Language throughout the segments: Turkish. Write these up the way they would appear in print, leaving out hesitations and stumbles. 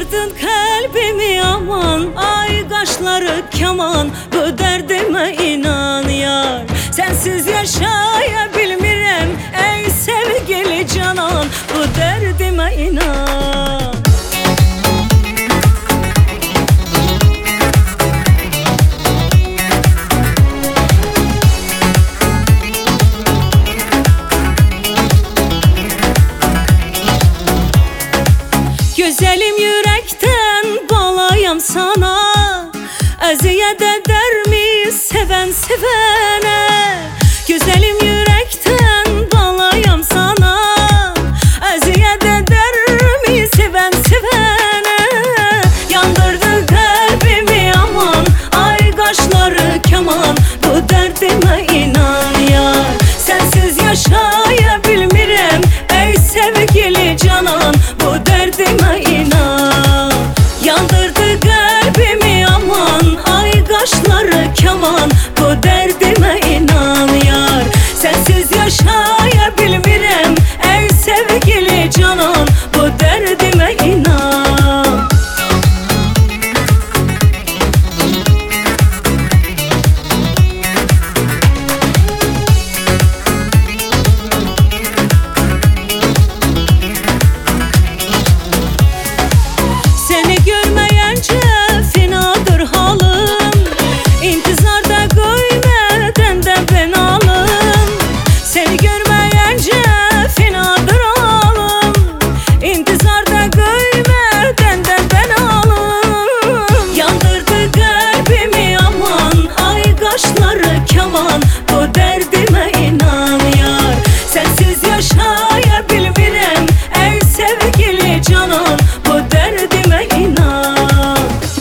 Yandırdın kalbimi aman, ay kaşları keman. Bu derdime inan yar, sensiz yaşayabilmirem ey sevgili canan. Bu derdime inan. Güzelim yürekten balayam sana, eziyet eder mi seven sevene? Güzelim yürekten balayam sana, eziyet eder mi seven sevene? Yandırdı kalbimi aman, ay kaşları keman. Bu derdime inan yar, sensiz yaşayabilmirem ey sevgili canan. Bu derdime inan. Yandırdı kalbimi aman, ay kaşları keman. Bu derdime inan yar, sensiz yaşayabilmirem ey sevgili canan. Bu derdime inan. Seni görmeyince finadır halım, İntizarda koymadan da ben alım. Seni görmeyince finadır halım, İntizarda koymadan da ben alım. Yandırdı kalbimi aman, ay kaşları keman. Bu derdime inan yar, sensiz yaşayabilmirem ey sevgili canan. Bu derdime inan.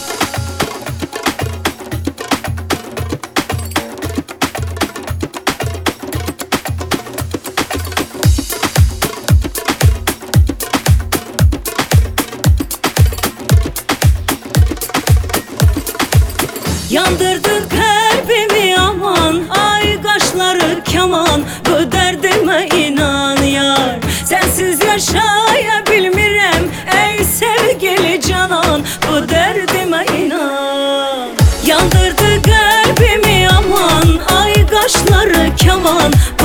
Yandırdın kalbimi aman, ay kaşları keman. Bu derdime inan yar, sensiz yaşayabilmirem ey sevgili canan. Bu derdime inan. Yandırdı kalbimi aman, ay kaşları keman.